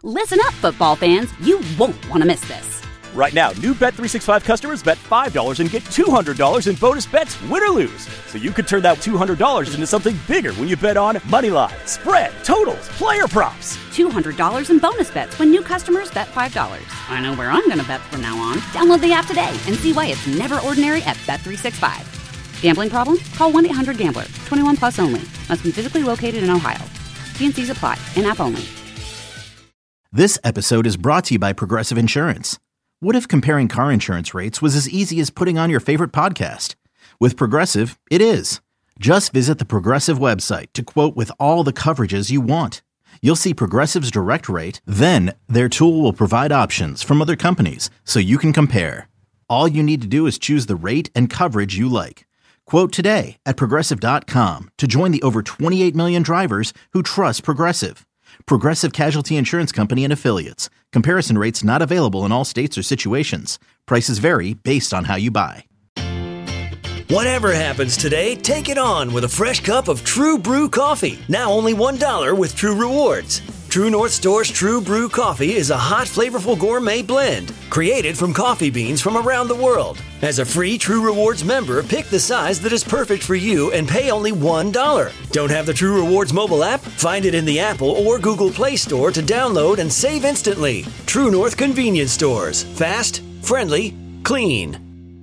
Listen up, football fans. You won't want to miss this. Right now, new Bet365 customers bet $5 and get $200 in bonus bets, win or lose. So you could turn that $200 into something bigger when you bet on money line, spread, totals, player props. $200 in bonus bets when new customers bet $5. I know where I'm going to bet from now on. Download the app today and see why it's never ordinary at Bet365. Gambling problem? Call 1-800-GAMBLER. 21 plus only. Must be physically located in Ohio. T&Cs apply. In-app only. This episode is brought to you by Progressive Insurance. What if comparing car insurance rates was as easy as putting on your favorite podcast? With Progressive, it is. Just visit the Progressive website to quote with all the coverages you want. You'll see Progressive's direct rate, then their tool will provide options from other companies so you can compare. All you need to do is choose the rate and coverage you like. Quote today at Progressive.com to join the over 28 million drivers who trust Progressive. Progressive Casualty Insurance Company and Affiliates. Comparison rates not available in all states or situations. Prices vary based on how you buy. Whatever happens today, take it on with a fresh cup of True Brew coffee. Now only $1 with True Rewards. True North Store's True Brew coffee is a hot, flavorful gourmet blend created from coffee beans from around the world. As a free True Rewards member, pick the size that is perfect for you and pay only $1. Don't have the True Rewards mobile app? Find it in the Apple or Google Play Store to download and save instantly. True North Convenience Stores. Fast, friendly, clean.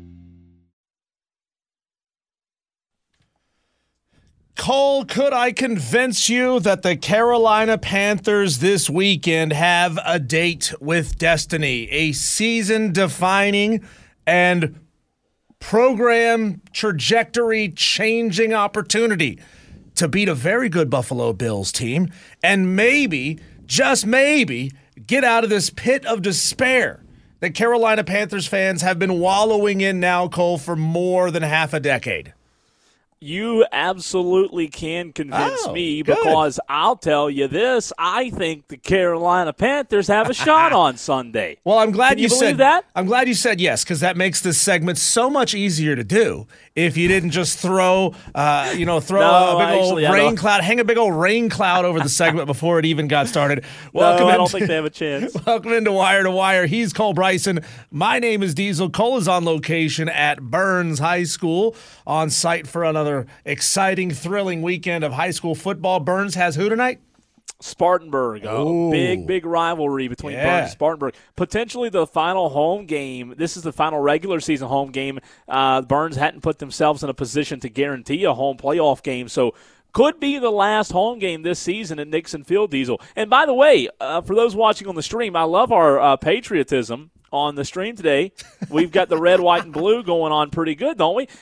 Cole, could I convince you that the Carolina Panthers this weekend have a date with destiny, a season-defining and program trajectory-changing opportunity to beat a very good Buffalo Bills team and maybe, just maybe, get out of this pit of despair that Carolina Panthers fans have been wallowing in now, Cole, for more than half a decade? You absolutely can convince me because I'll tell you this. I think the Carolina Panthers have a shot on Sunday. Well, I'm glad you said that. I'm glad you said yes, because that makes this segment so much easier to do if you didn't just throw a big old rain cloud, hang a big old rain cloud over the segment before it even got started. I don't think they have a chance. Welcome into Wire to Wire. He's Cole Bryson. My name is Diesel. Cole is on location at Burns High School on site for another exciting, thrilling weekend of high school football. Burns has who tonight? Spartanburg. Big rivalry between Burns and Spartanburg. Potentially the final home game. This is the final regular season home game. Burns hadn't put themselves in a position to guarantee a home playoff game, so could be the last home game this season at Nixon Field, Diesel. And by the way, for those watching on the stream, I love our patriotism on the stream today. We've got the red, white, and blue going on pretty good, don't we?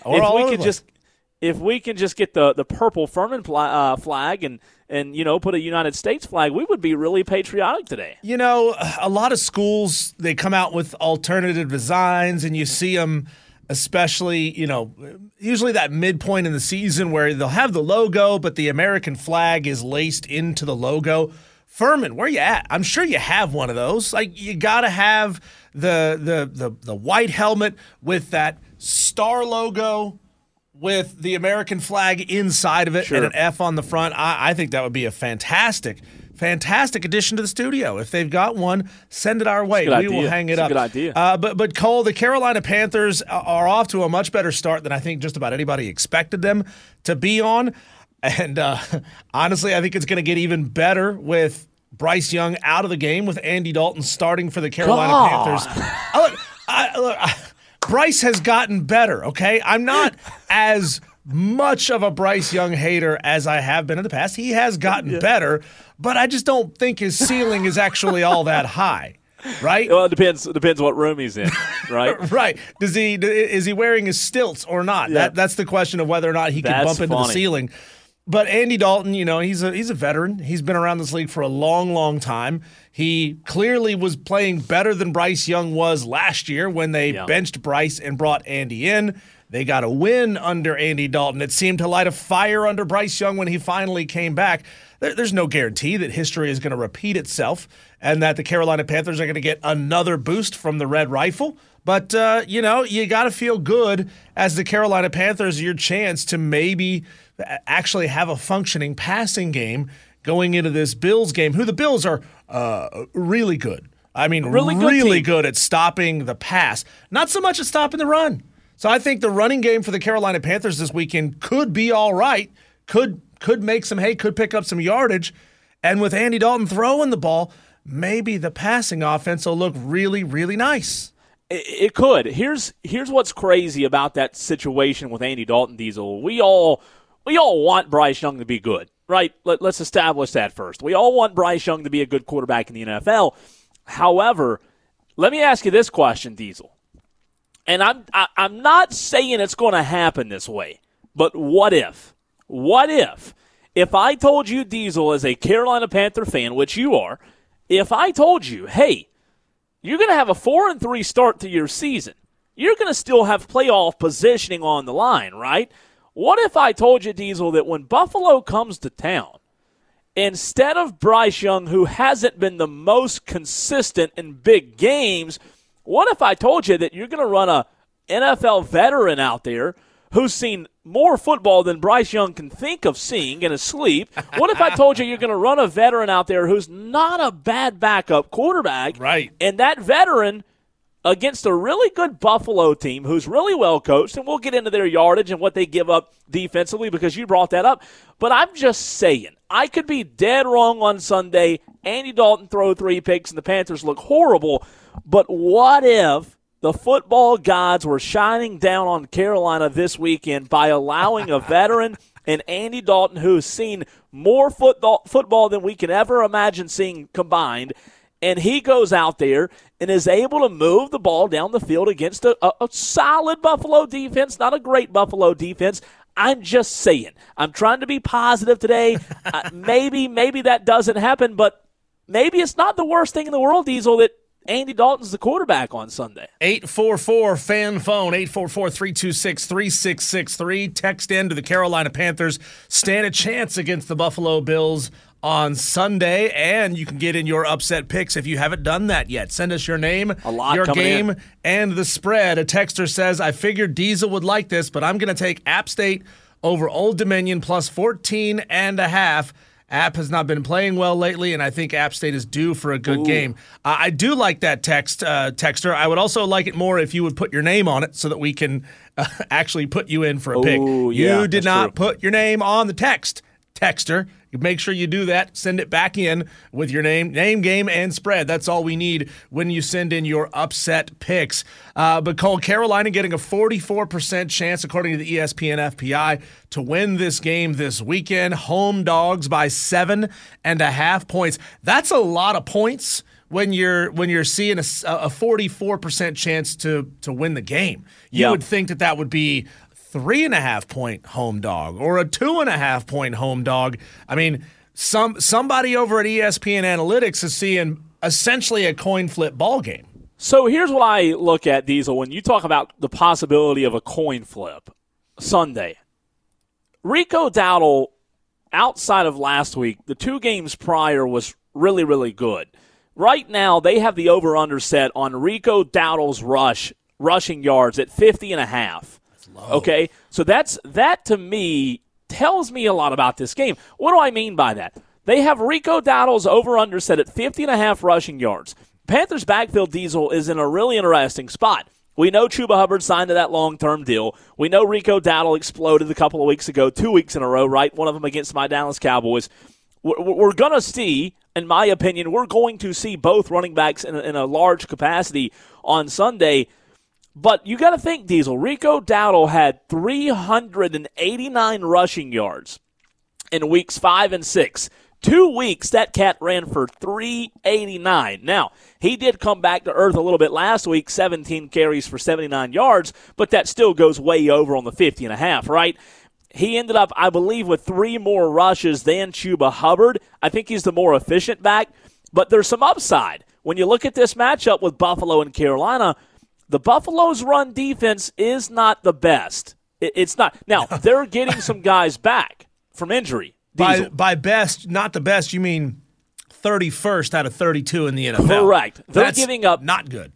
If we can just get the purple Furman flag and put a United States flag, we would be really patriotic today. You know, a lot of schools, they come out with alternative designs, and you see them, especially, usually that midpoint in the season where they'll have the logo, but the American flag is laced into the logo. Furman, where you at? I'm sure you have one of those. Like, you got to have the white helmet with that star logo with the American flag inside of it and an F on the front. I think that would be a fantastic addition to the studio. If they've got one, send it our way. We will hang it up. Good idea. But Cole, the Carolina Panthers are off to a much better start than I think just about anybody expected them to be on. And honestly, I think it's going to get even better with Bryce Young out of the game, with Andy Dalton starting for the Carolina Panthers. Bryce has gotten better, okay? I'm not as much of a Bryce Young hater as I have been in the past. He has gotten better, but I just don't think his ceiling is actually all that high, right? Well, it depends what room he's in, right? Right. Is he wearing his stilts or not? Yeah. That's the question of whether or not he can bump into the ceiling. But Andy Dalton, he's a veteran. He's been around this league for a long, long time. He clearly was playing better than Bryce Young was last year when they benched Bryce and brought Andy in. They got a win under Andy Dalton. It seemed to light a fire under Bryce Young when he finally came back. There's no guarantee that history is going to repeat itself and that the Carolina Panthers are going to get another boost from the Red Rifle. But, you got to feel good as the Carolina Panthers, your chance to maybe actually have a functioning passing game going into this Bills game, who the Bills are really good. I mean, really good at stopping the pass. Not so much at stopping the run. So I think the running game for the Carolina Panthers this weekend could be all right, could make some hay, could pick up some yardage. And with Andy Dalton throwing the ball, maybe the passing offense will look really, really nice. It could. Here's what's crazy about that situation with Andy Dalton, Diesel. We all want Bryce Young to be good, right? Let's establish that first. We all want Bryce Young to be a good quarterback in the NFL. However, let me ask you this question, Diesel. And I'm not saying it's going to happen this way, but what if? What if I told you, Diesel, as a Carolina Panther fan, which you are, if I told you, hey, you're going to have a 4-3 start to your season, you're going to still have playoff positioning on the line, right? What if I told you, Diesel, that when Buffalo comes to town, instead of Bryce Young, who hasn't been the most consistent in big games, what if I told you that you're going to run a NFL veteran out there who's seen more football than Bryce Young can think of seeing in his sleep? What if I told you you're going to run a veteran out there who's not a bad backup quarterback? Right. And that veteran against a really good Buffalo team who's really well coached, and we'll get into their yardage and what they give up defensively because you brought that up. But I'm just saying, I could be dead wrong on Sunday. Andy Dalton throw 3 picks and the Panthers look horrible. But what if the football gods were shining down on Carolina this weekend by allowing a veteran and Andy Dalton, who's seen more football than we can ever imagine seeing combined, and he goes out there and is able to move the ball down the field against a solid Buffalo defense, not a great Buffalo defense. I'm just saying. I'm trying to be positive today. Maybe that doesn't happen, but maybe it's not the worst thing in the world, Diesel, that Andy Dalton's the quarterback on Sunday. 844-FAN-PHONE, 844-326-3663. Text in to the Carolina Panthers. Stand a chance against the Buffalo Bills on Sunday, and you can get in your upset picks if you haven't done that yet. Send us your name, your game, and the spread. A texter says, I figured Diesel would like this, but I'm going to take App State over Old Dominion plus 14.5. App has not been playing well lately, and I think App State is due for a good game. I do like that texter. I would also like it more if you would put your name on it so that we can actually put you in for a pick. You did not put your name on the texter. Make sure you do that. Send it back in with your name, game, and spread. That's all we need when you send in your upset picks. But Cole, Carolina getting a 44% chance, according to the ESPN FPI, to win this game this weekend. Home dogs by 7.5 points. That's a lot of points when you're seeing a 44% chance to win the game. You would think that would be 3.5 point home dog or a 2.5 point home dog. I mean, somebody over at ESPN Analytics is seeing essentially a coin flip ball game. So here's what I look at, Diesel, when you talk about the possibility of a coin flip Sunday. Rico Dowdle, outside of last week, the 2 games prior was really, really good. Right now, they have the over-under set on Rico Dowdle's rushing yards at 50.5. Okay, so that to me tells me a lot about this game. What do I mean by that? They have Rico Dowdle's over-under set at 50.5 rushing yards. Panthers' backfield, Diesel, is in a really interesting spot. We know Chuba Hubbard signed to that long-term deal. We know Rico Dowdle exploded a couple of weeks ago, 2 weeks in a row, right? One of them against my Dallas Cowboys. We're going to see, in my opinion, we're going to see both running backs in a large capacity on Sunday. But you got to think, Diesel, Rico Dowdle had 389 rushing yards in weeks 5 and 6. 2 weeks, that cat ran for 389. Now, he did come back to earth a little bit last week, 17 carries for 79 yards, but that still goes way over on the 50.5, right? He ended up, I believe, with 3 more rushes than Chuba Hubbard. I think he's the more efficient back, but there's some upside. When you look at this matchup with Buffalo and Carolina, the Buffalo's run defense is not the best. It's not. Now, they're getting some guys back from injury. By best, not the best, you mean 31st out of 32 in the NFL. Correct. They're giving up not good.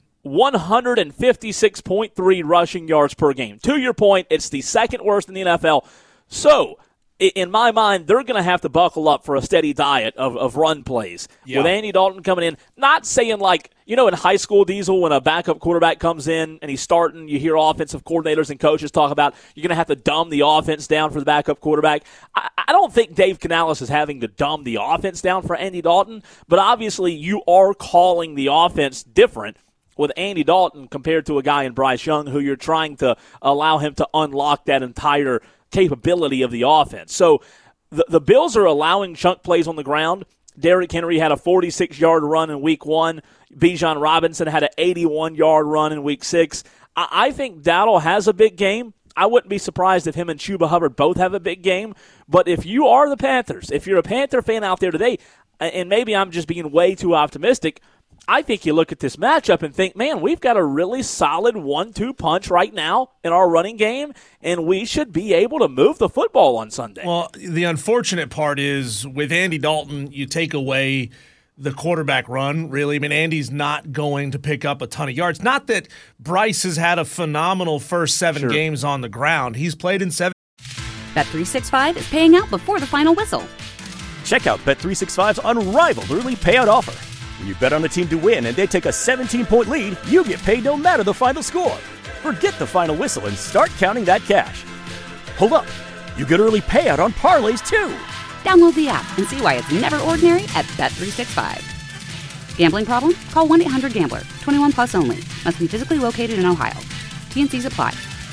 156.3 rushing yards per game. To your point, it's the second worst in the NFL. So, in my mind, they're going to have to buckle up for a steady diet of run plays. Yeah. With Andy Dalton coming in, not saying like, in high school, Diesel, when a backup quarterback comes in and he's starting, you hear offensive coordinators and coaches talk about you're going to have to dumb the offense down for the backup quarterback. I don't think Dave Canales is having to dumb the offense down for Andy Dalton, but obviously you are calling the offense different with Andy Dalton compared to a guy in Bryce Young who you're trying to allow him to unlock that entire capability of the offense. So the Bills are allowing chunk plays on the ground. Derrick Henry had a 46-yard run in Week 1. Bijan Robinson had an 81-yard run in Week 6. I think Dowdle has a big game. I wouldn't be surprised if him and Chuba Hubbard both have a big game. But if you are the Panthers, if you're a Panther fan out there today, and maybe I'm just being way too optimistic, I think you look at this matchup and think, man, we've got a really solid 1-2 punch right now in our running game, and we should be able to move the football on Sunday. Well, the unfortunate part is with Andy Dalton, you take away the quarterback run, really. I mean, Andy's not going to pick up a ton of yards. Not that Bryce has had a phenomenal first 7 games on the ground. He's played in 7. Bet365 is paying out before the final whistle. Check out Bet365's unrivaled early payout offer. When you bet on a team to win and they take a 17-point lead, you get paid no matter the final score. Forget the final whistle and start counting that cash. Hold up. You get early payout on parlays, too. Download the app and see why it's never ordinary at Bet365. Gambling problem? Call 1-800-GAMBLER. 21 plus only. Must be physically located in Ohio. T&Cs apply.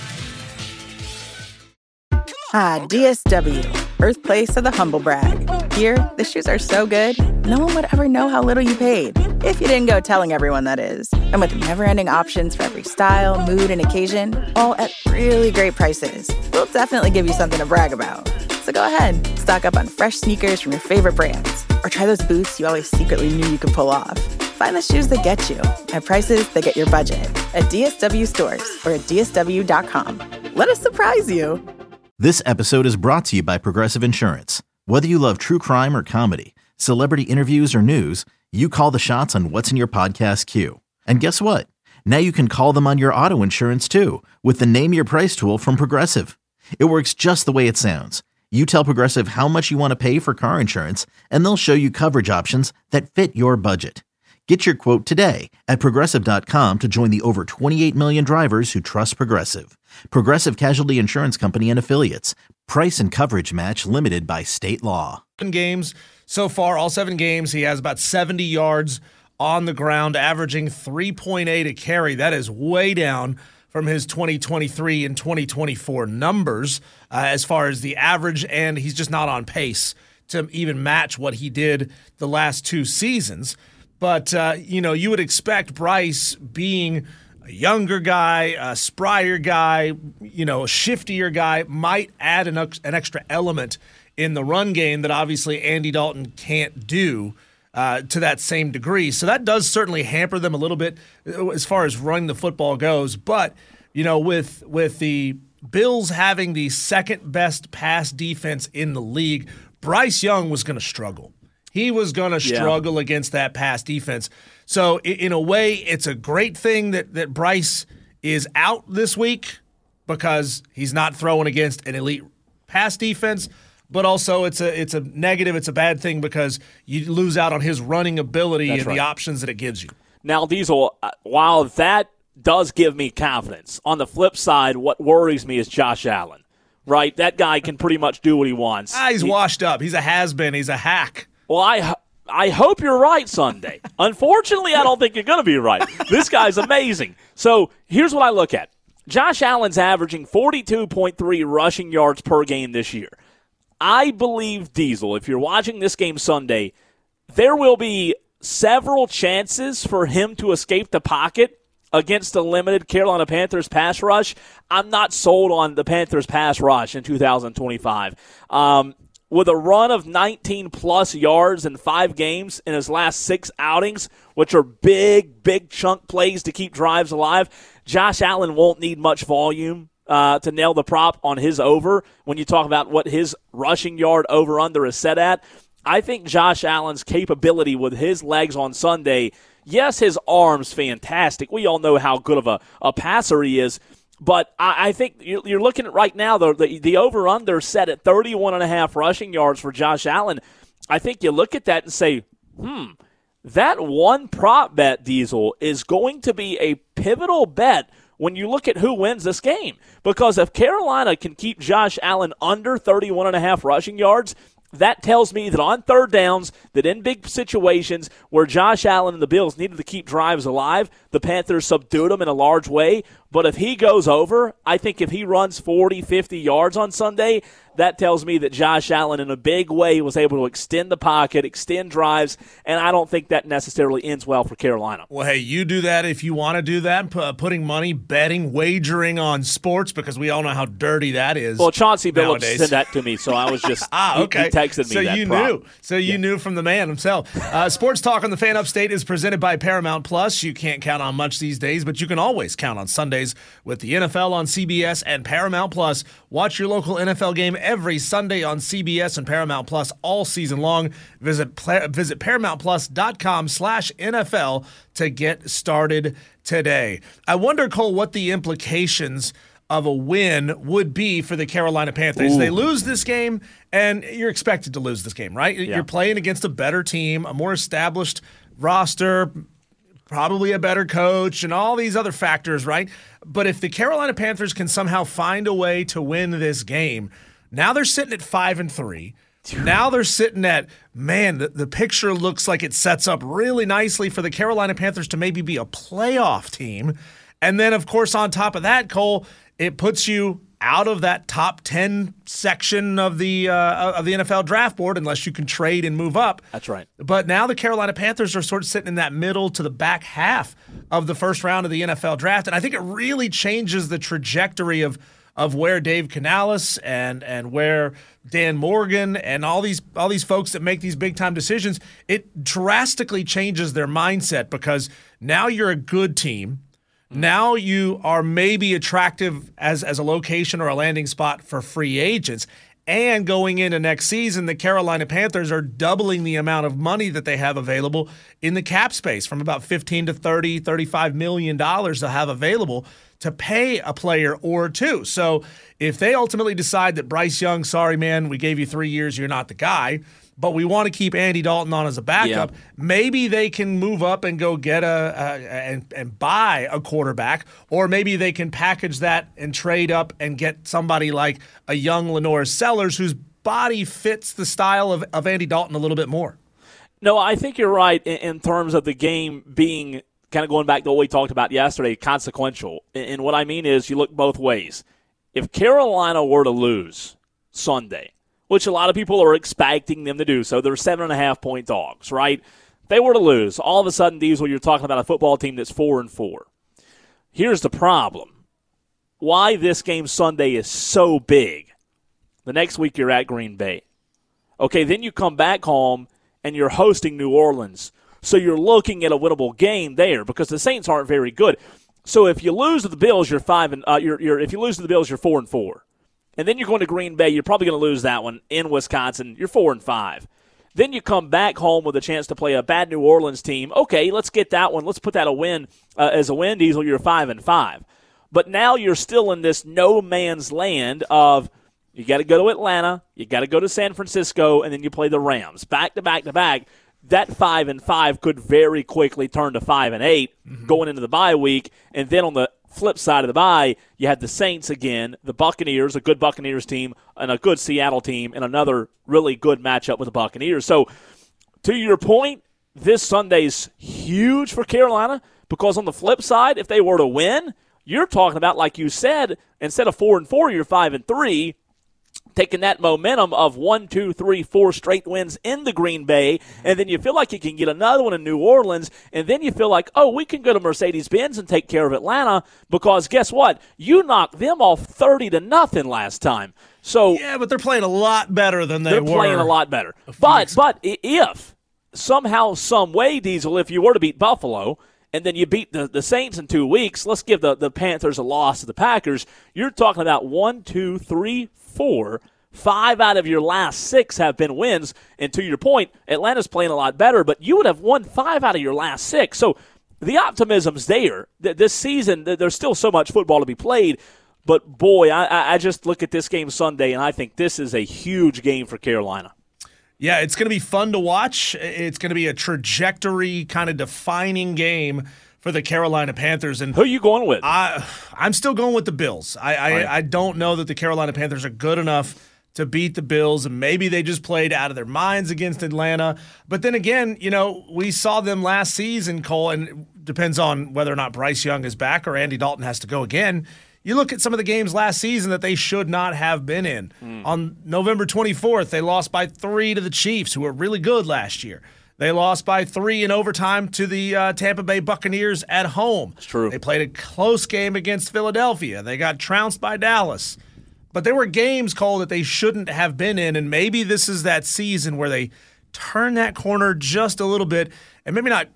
DSW, birthplace of the humble brag. Here, the shoes are so good, no one would ever know how little you paid. If you didn't go telling everyone, that is. And with never-ending options for every style, mood, and occasion, all at really great prices, we'll definitely give you something to brag about. So go ahead, stock up on fresh sneakers from your favorite brands, or try those boots you always secretly knew you could pull off. Find the shoes that get you at prices that get your budget at DSW stores or at DSW.com. Let us surprise you. This episode is brought to you by Progressive Insurance. Whether you love true crime or comedy, celebrity interviews or news, you call the shots on what's in your podcast queue. And guess what? Now you can call them on your auto insurance too with the Name Your Price tool from Progressive. It works just the way it sounds. You tell Progressive how much you want to pay for car insurance, and they'll show you coverage options that fit your budget. Get your quote today at Progressive.com to join the over 28 million drivers who trust Progressive. Progressive Casualty Insurance Company and Affiliates. Price and coverage match limited by state law. 7 games so far, all 7 games, he has about 70 yards on the ground, averaging 3.8 a carry. That is way down from his 2023 and 2024 numbers as far as the average, and he's just not on pace to even match what he did the last 2 seasons. But, you would expect Bryce being a younger guy, a sprier guy, a shiftier guy, might add an extra element in the run game that obviously Andy Dalton can't do to that same degree. So that does certainly hamper them a little bit as far as running the football goes. But, with the Bills having the second best pass defense in the league, Bryce Young was going to struggle. He was going to struggle against that pass defense. So, in a way, it's a great thing that Bryce is out this week because he's not throwing against an elite pass defense. But also, it's a negative. It's a bad thing because you lose out on his running ability the options that it gives you. Now, Diesel, while that does give me confidence, on the flip side, what worries me is Josh Allen. Right? That guy can pretty much do what he wants. He's washed up. He's a has-been. He's a hack. Well, I hope you're right Sunday. Unfortunately, I don't think you're going to be right. This guy's amazing. So here's what I look at. Josh Allen's averaging 42.3 rushing yards per game this year. I believe, Diesel, if you're watching this game Sunday, there will be several chances for him to escape the pocket against the limited Carolina Panthers pass rush. I'm not sold on the Panthers pass rush in 2025. With a run of 19-plus yards in 5 games in his last 6 outings, which are big chunk plays to keep drives alive, Josh Allen won't need much volume to nail the prop on his over when you talk about what his rushing yard over-under is set at. I think Josh Allen's capability with his legs on Sunday, yes, his arm's fantastic. We all know how good of a passer he is. But I think you're looking at right now, the over-under set at 31.5 rushing yards for Josh Allen. I think you look at that and say, that one prop bet, Diesel, is going to be a pivotal bet when you look at who wins this game. Because if Carolina can keep Josh Allen under 31.5 rushing yards, that tells me that on third downs, that in big situations where Josh Allen and the Bills needed to keep drives alive, the Panthers subdued them in a large way. But if he goes over, I think if he runs 40, 50 yards on Sunday, that tells me that Josh Allen in a big way was able to extend the pocket, extend drives, and I don't think that necessarily ends well for Carolina. Well, hey, you do that if you want to do that, putting money, betting, wagering on sports, because we all know how dirty that is. Well, Chauncey Billups said that to me, so I was just okay. He texted me so that you prop. knew. So you knew from the man himself. Sports Talk on the Fan Upstate is presented by Paramount Plus. You can't count on much these days, but you can always count on Sundays with the NFL on CBS and Paramount Plus. Watch your local NFL game every Sunday on CBS and Paramount Plus all season long. Visit ParamountPlus.com/NFL to get started today. I wonder, Cole, what the implications of a win would be for the Carolina Panthers. They lose this game, and you're expected to lose this game, right? Yeah. You're playing against a better team, a more established roster, probably a better coach, and all these other factors, right? But if the Carolina Panthers can somehow find a way to win this game, now they're sitting at 5-3. Now they're sitting at, man, the picture looks like it sets up really nicely for the Carolina Panthers to maybe be a playoff team. And then, of course, on top of that, Cole, it puts you out of that top 10 section of the NFL draft board unless you can trade and move up. That's right. But now the Carolina Panthers are sort of sitting in that middle to the back half of the first round of the NFL draft. And I think it really changes the trajectory of where Dave Canales and where Dan Morgan and all these folks that make these big-time decisions. It drastically changes their mindset because now you're a good team. Now you are maybe attractive as a location or a landing spot for free agents. And going into next season, the Carolina Panthers are doubling the amount of money that they have available in the cap space from about $15 to $30, $35 million they'll have available to pay a player or two. So if they ultimately decide that Bryce Young, sorry, man, we gave you 3 years, you're not the guy, but we want to keep Andy Dalton on as a backup, maybe they can move up and go get and buy a quarterback, or maybe they can package that and trade up and get somebody like a young Lenore Sellers whose body fits the style of Andy Dalton a little bit more. No, I think you're right in terms of the game being kind of going back to what we talked about yesterday, consequential. And what I mean is you look both ways. If Carolina were to lose Sunday, which a lot of people are expecting them to do so, they're 7.5-point dogs, right? If they were to lose, all of a sudden, Diesel, you're talking about a football team that's 4-4. Here's the problem. Why this game Sunday is so big. The next week you're at Green Bay. Okay, then you come back home and you're hosting New Orleans. So you're looking at a winnable game there because the Saints aren't very good. So if you lose to the Bills, you're 5 if you lose to the Bills, you're 4-4. And then you're going to Green Bay, you're probably going to lose that one in Wisconsin. You're 4-5. Then you come back home with a chance to play a bad New Orleans team. Okay, let's get that one. Let's put that as a win, Diesel. You're 5-5. But now you're still in this no man's land of you got to go to Atlanta, you got to go to San Francisco, and then you play the Rams back to back to back. That 5-5 could very quickly turn to 5-8 going into the bye week, and then on the flip side of the bye, you had the Saints again, the Buccaneers, a good Buccaneers team, and a good Seattle team, and another really good matchup with the Buccaneers. So, to your point, this Sunday's huge for Carolina because on the flip side, if they were to win, you're talking about, like you said, instead of 4-4, you're 5-3. Taking that momentum of 1, 2, 3, 4 straight wins in the Green Bay, and then you feel like you can get another one in New Orleans, and then you feel like, oh, we can go to Mercedes-Benz and take care of Atlanta because guess what? You knocked them off 30-0 last time. So yeah, but they're playing a lot better than they were. They're playing a lot better. But if somehow, some way, Diesel, if you were to beat Buffalo and then you beat the Saints in 2 weeks, let's give the Panthers a loss to the Packers, you're talking about 1, 2, 3, 4, 5 out of your last 6 have been wins. And to your point, Atlanta's playing a lot better, but you would have won 5 out of your last 6. So the optimism's there. This season, there's still so much football to be played. But, boy, I just look at this game Sunday, and I think this is a huge game for Carolina. Yeah, it's going to be fun to watch. It's going to be a trajectory kind of defining game for the Carolina Panthers. And who are you going with? I'm still going with the Bills. I don't know that the Carolina Panthers are good enough to beat the Bills, and maybe they just played out of their minds against Atlanta. But then again, we saw them last season, Cole, and it depends on whether or not Bryce Young is back or Andy Dalton has to go again. You look at some of the games last season that they should not have been in. On November 24th, they lost by 3 to the Chiefs, who were really good last year. They lost by 3 in overtime to the Tampa Bay Buccaneers at home. It's true. They played a close game against Philadelphia. They got trounced by Dallas. But there were games, Cole, that they shouldn't have been in, and maybe this is that season where they turn that corner just a little bit and maybe not,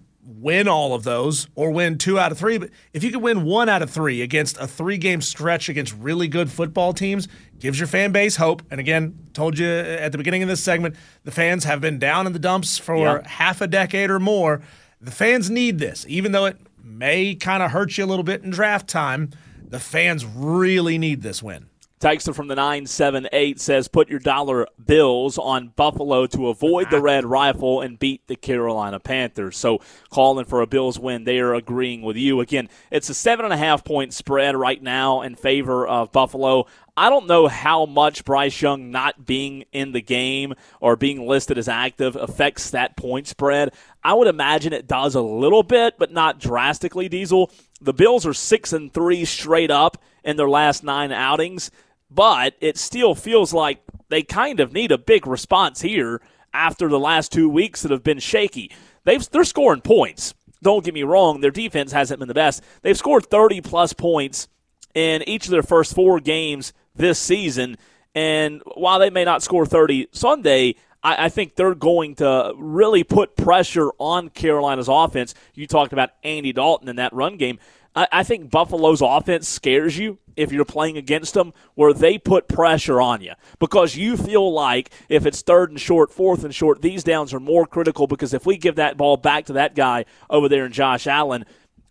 win all of those or win 2 out of 3. But if you could win 1 out of 3 against a 3-game stretch against really good football teams, gives your fan base hope. And again, told you at the beginning of this segment, the fans have been down in the dumps for half a decade or more. The fans need this. Even though it may kind of hurt you a little bit in draft time, the fans really need this win. Texter from the 978 says, put your dollar bills on Buffalo to avoid the red rifle and beat the Carolina Panthers. So calling for a Bills win, they are agreeing with you. Again, it's a 7.5-point spread right now in favor of Buffalo. I don't know how much Bryce Young not being in the game or being listed as active affects that point spread. I would imagine it does a little bit, but not drastically, Diesel. The Bills are 6-3 straight up in their last 9 outings, but it still feels like they kind of need a big response here after the last 2 weeks that have been shaky. They're scoring points. Don't get me wrong, their defense hasn't been the best. They've scored 30-plus points in each of their first 4 games this season, and while they may not score 30 Sunday, I think they're going to really put pressure on Carolina's offense. You talked about Andy Dalton in that run game. I think Buffalo's offense scares you if you're playing against them, where they put pressure on you because you feel like if it's 3rd and short, 4th and short, these downs are more critical because if we give that ball back to that guy over there in Josh Allen,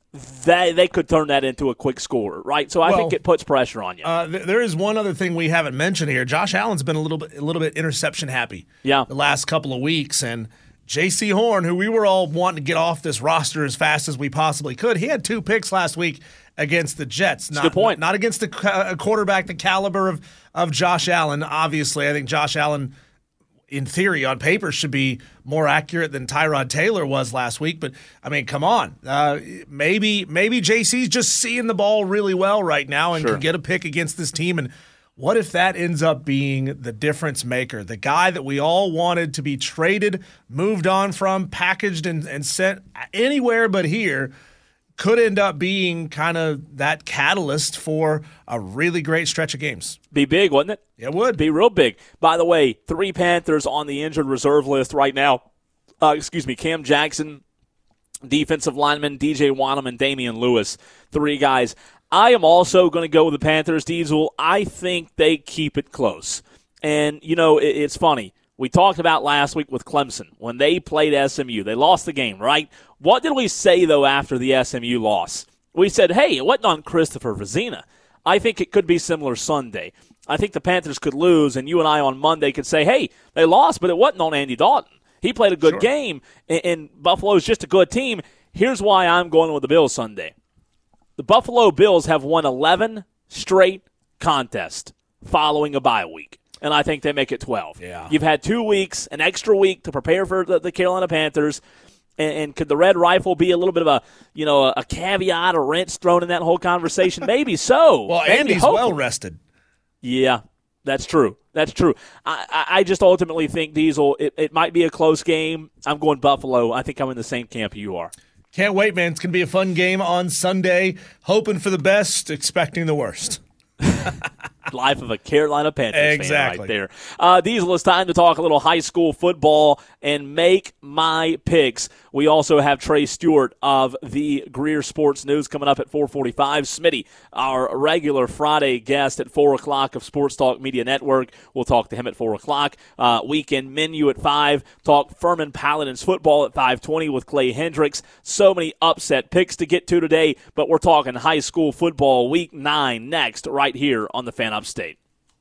they could turn that into a quick score, right? So I think it puts pressure on you. There is one other thing we haven't mentioned here. Josh Allen's been a little bit interception happy the last couple of weeks, and J.C. Horn, who we were all wanting to get off this roster as fast as we possibly could, he had 2 picks last week against the Jets. Good point. Not against a quarterback the caliber of Josh Allen. Obviously, I think Josh Allen, in theory, on paper, should be more accurate than Tyrod Taylor was last week. But, I mean, come on. Maybe JC's just seeing the ball really well right now and can get a pick against this team. And what if that ends up being the difference maker, the guy that we all wanted to be traded, moved on from, packaged, and sent anywhere but here, could end up being kind of that catalyst for a really great stretch of games. Be big, wouldn't it? It would. Be real big. By the way, 3 Panthers on the injured reserve list right now. Cam Jackson, defensive lineman, DJ Wanham, and Damian Lewis. 3 guys. I am also going to go with the Panthers, Diesel. I think they keep it close. And, it's funny. We talked about last week with Clemson when they played SMU. They lost the game, right? What did we say, though, after the SMU loss? We said, hey, it wasn't on Christopher Vezina. I think it could be similar Sunday. I think the Panthers could lose, and you and I on Monday could say, hey, they lost, but it wasn't on Andy Dalton. He played a good game, and Buffalo's just a good team. Here's why I'm going with the Bills Sunday. The Buffalo Bills have won 11 straight contests following a bye week, and I think they make it 12. Yeah. You've had 2 weeks, an extra week to prepare for the Carolina Panthers, and could the red rifle be a little bit of a caveat or wrench thrown in that whole conversation? Maybe so. Well, Andy's well rested. Yeah, that's true. That's true. I just ultimately think, Diesel, it might be a close game. I'm going Buffalo. I think I'm in the same camp you are. Can't wait, man. It's going to be a fun game on Sunday. Hoping for the best, expecting the worst. Life of a Carolina Panthers fan right there. Diesel, it's time to talk a little high school football and make my picks. We also have Trey Stewart of the Greer Sports News coming up at 4:45. Smitty, our regular Friday guest at 4 o'clock of Sports Talk Media Network. We'll talk to him at 4 o'clock. Weekend menu at 5. Talk Furman Paladins football at 5:20 with Clay Hendricks. So many upset picks to get to today, but we're talking high school football week 9 next right here on the Fan Upstate.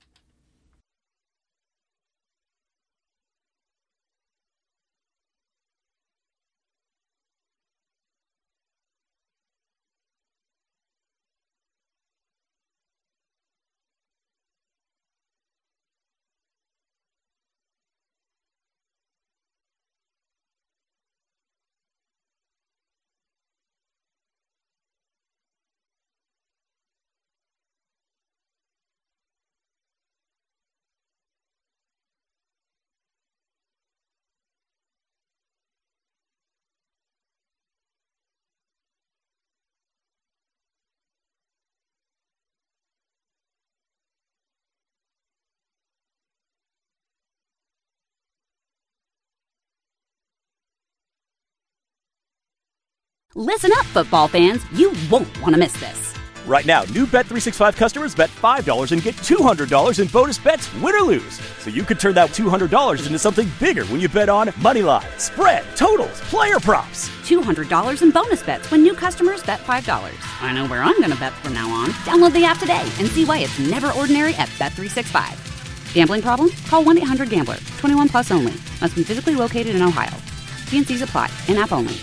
Listen up, football fans. You won't want to miss this. Right now, new Bet365 customers bet $5 and get $200 in bonus bets, win or lose. So you could turn that $200 into something bigger when you bet on moneyline, spread, totals, player props. $200 in bonus bets when new customers bet $5. I know where I'm going to bet from now on. Download the app today and see why it's never ordinary at Bet365. Gambling problem? Call 1-800-GAMBLER. 21 plus only. Must be physically located in Ohio. T&Cs apply. In-app only.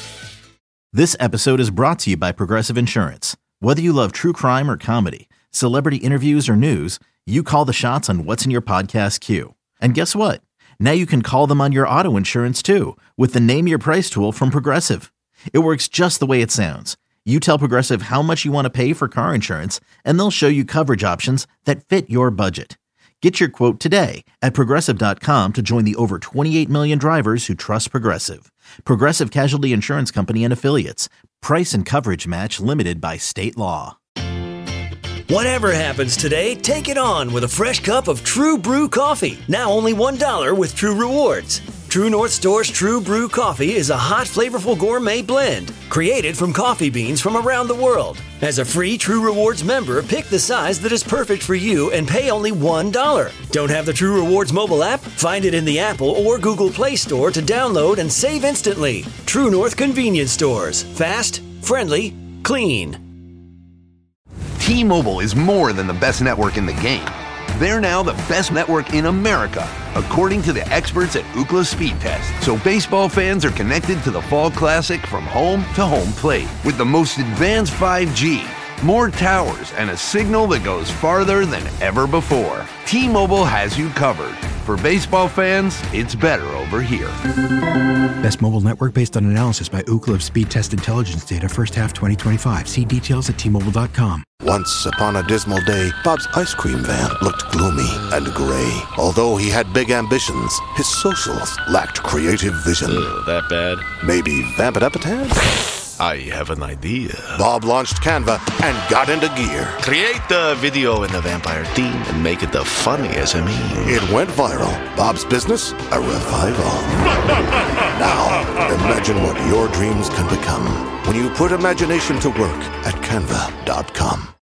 This episode is brought to you by Progressive Insurance. Whether you love true crime or comedy, celebrity interviews or news, you call the shots on what's in your podcast queue. And guess what? Now you can call them on your auto insurance too with the Name Your Price tool from Progressive. It works just the way it sounds. You tell Progressive how much you want to pay for car insurance, and they'll show you coverage options that fit your budget. Get your quote today at Progressive.com to join the over 28 million drivers who trust Progressive. Progressive Casualty Insurance Company and Affiliates. Price and coverage match limited by state law. Whatever happens today, take it on with a fresh cup of True Brew coffee. Now only $1 with True Rewards. True North Store's True Brew coffee is a hot, flavorful gourmet blend created from coffee beans from around the world. As a free True Rewards member, pick the size that is perfect for you and pay only $1. Don't have the True Rewards mobile app? Find it in the Apple or Google Play Store to download and save instantly. True North Convenience Stores. Fast, friendly, clean. T-Mobile is more than the best network in the game. They're now the best network in America, according to the experts at Ookla Speed Test. So baseball fans are connected to the Fall Classic from home to home plate with the most advanced 5G, more towers, and a signal that goes farther than ever before. T-Mobile has you covered. For baseball fans, it's better over here. Best mobile network based on analysis by Ookla of Speed Test Intelligence data first half 2025. See details at T-Mobile.com. Once upon a dismal day, Bob's ice cream van looked gloomy and gray. Although he had big ambitions, his socials lacked creative vision. That bad? Maybe vamp it up a tad? I have an idea. Bob launched Canva and got into gear. Create the video in the vampire theme and make it the funniest SME. It went viral. Bob's business, a revival. Now, imagine what your dreams can become when you put imagination to work at Canva.com.